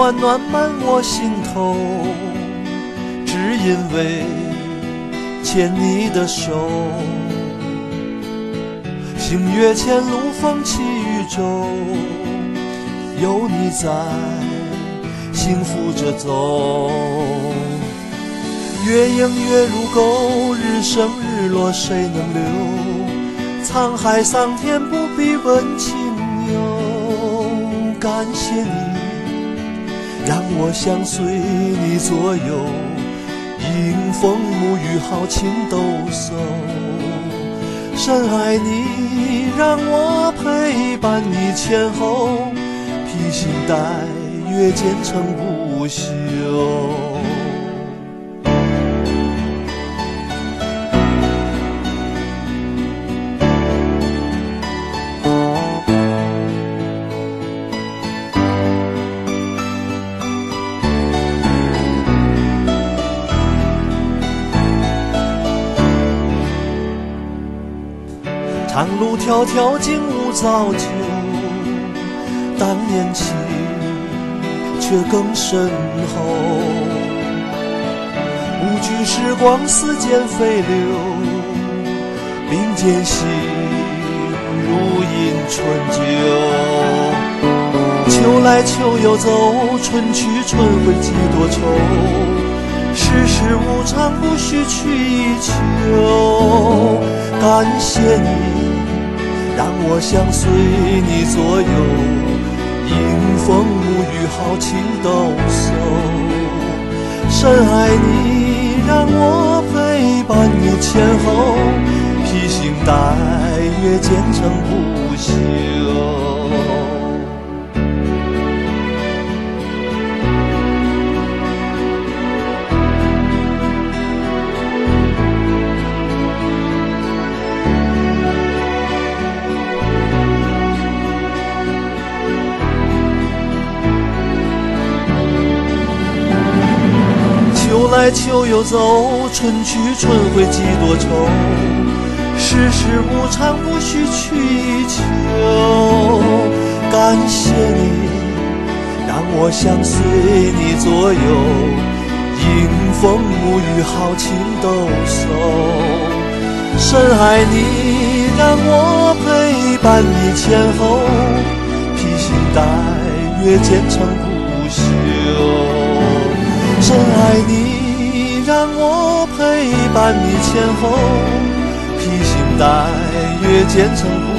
暖暖满我心头，只因为牵你的手。星月前路风起雨骤，有你在，幸福着走。月影月如钩，日升日落谁能留？沧海桑田不必问情由。感谢你，让我相随你左右，迎风沐雨豪情兜售。深爱你，让我陪伴你前后，披星戴月兼程不休。长路迢迢竟无造就，当年情却更深厚。不惧时光似箭飞流，并肩行如饮春酒。秋来秋又走，春去春回几多愁。世事无常，不须去以求。感谢你，让我相随你左右，迎风沐雨豪情兜售。深爱你，让我陪伴你前后，披星戴月兼程不休。秋来秋又走，春去春回几多愁。世事无常，不须去以求。感谢你，让我相随你左右，迎风沐雨豪情兜售。深爱你，让我陪伴你前后，披星戴月兼程不休。深爱你，让我陪伴你前后，披星戴月兼程不休。